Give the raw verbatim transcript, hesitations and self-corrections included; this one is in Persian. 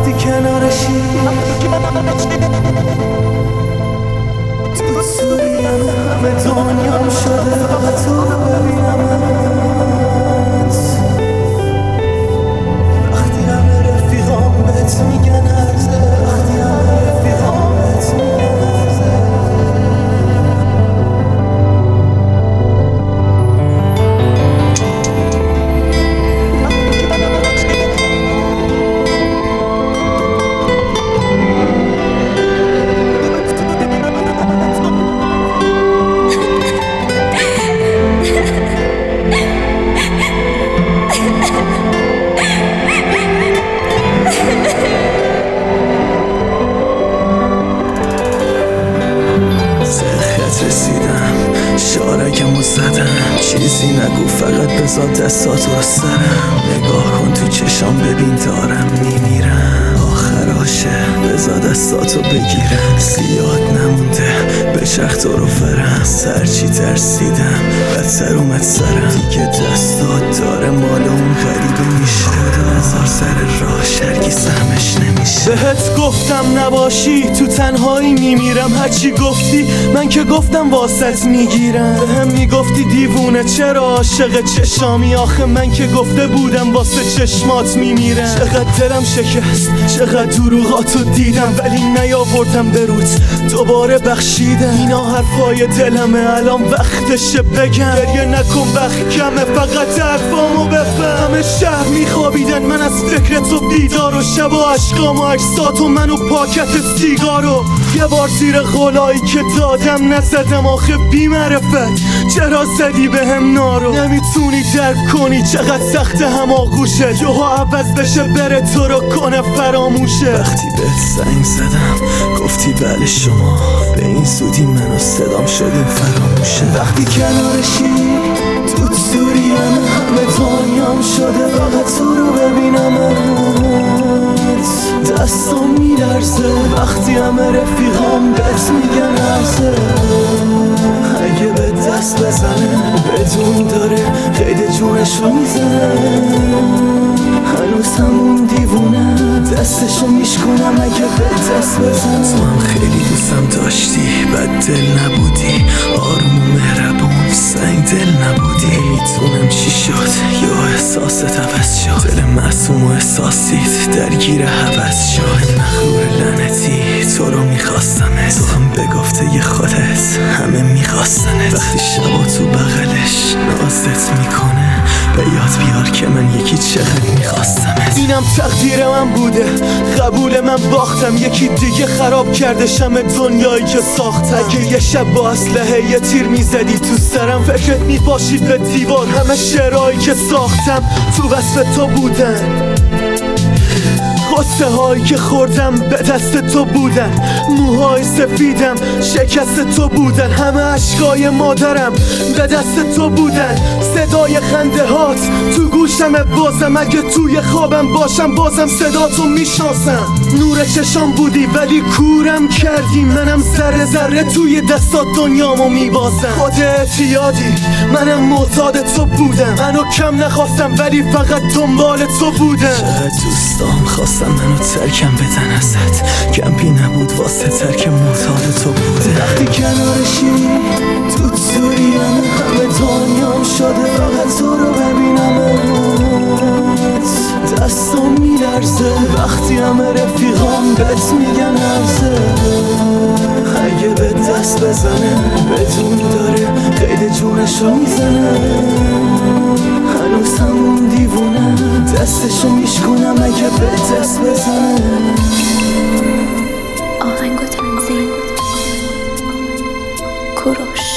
وقتی کنارشی تو سوریم همه دنیام شده فقط تو رو ببینمت. وقتی همه رفیقام بهت میگن عرضه، وقتی همه رفیقام بهت میگن عرضه. رسیدم شارگمو زدم، چیزی نگو فقط بذار دستاتو رو سرم. نگاه کن تو چشام ببین دارم میمیرم، آخراشه بذار دستاتو بگیرم. زیاد نمونده بچرخ تو رو فرم، سرچی ترسیدم بدتر اومد سرم. دیگه دستات داره مال اون غریبه میشه، خدا هزار سر راه شرگی سهمش نمیشه. بهت گفتم نباشی تو تنهایی میمیرم، هرچی گفتی من که گفتم واسط میگیرم. بهم میگفتی دیوونه چرا عاشق چشامی، آخه من که گفته بودم واسه چشمات میمیرم. چقدر دلم شکست چقدر دروغاتو دیدم، ولی نیاوردم بروت دوباره بخشیدم. اینا حرفای دلمه الان وقتشه بگم، گریه نکن وقت کمه فقط حرفامو بفهم. همه شهر میخوابیدن من از فکر تو بیدار، و شب و عشقام و عکسات و من و پاکت سیگارو. یه بار زیر غلایی که دادم نزدم، آخه بی معرفت چرا زدی به هم نارو. نمیتونی درک کنی چقدر سخت هماغوشه، یهو عوض بشه بره تو رو کنه فراموشه. وقتی بهت زنگ زدم گفتی بله شما، به این زودی منو صدام شدیم فراموشه. وقتی کنارشی تو سوریم همه دنیام شده فقط تو رو ببینمت. دستم میلرزه وقتی همه رفیقام بهت میگن عرضه. اگه به دست بزنه بدون داره قید جونشو میزنه، هنوز همون دیوونه دستشو میشکنم اگه به دست بزنه. تو هم خیلی دوستم داشتی بد دل نبودی، آروم و مهربون سنگ دل نبودی. میتونم چی شد یا احساست عوض شد، دل معصوم و احساسیت درگیر حوض شد. مخلوق لعنتی تو رو میخواستمت، تو هم به گفته خودت همه میخواستنت. وقتی شبا تو بغلش نازت میکنه به یاد بیار که من یکی چقدر میخواستمت. اینم تقدیر من بوده قبول من باختم، یکی دیگه خراب کرده شم دنیایی که ساختم. اگه یه شب با اسلحه یه تیر میزدی تو سرم، فکرت میپاشید به دیوار همه شعرهایی که ساختم تو وصف تو بودن. قصه هایی که خوردم به دست تو بودن، موهای سفیدم شکست تو بودن، همه عشقای مادرم به دست تو بودن. صدای خنده هات تو گوشم بازم، اگه توی خوابم باشم بازم صدا تو میشناسم. نور چشام بودی ولی کورم کردی، منم ذره ذره توی دستات دنیامو میبازم. خودت یادی منم معتاد تو بودم، منو کم نخواستم ولی فقط دنبال تو بودم. چقدر دوستام خواستم منو ترکم بدن ازت، کمپی نبود واسه ترک معتاد تو بوده. وقتی کنارشی تو سوریم همه دنیام شده فقط تو رو ببینمت. دستم میلرزه وقتی همه رفیقام بهت میگن عرضه. اگه به دست بزنه بدون داره قید جونشو میزنه، هنوز همون دیوونه دستشو میشکنم اگه به دست بزنه. آهنگ و تنظیم کوروش.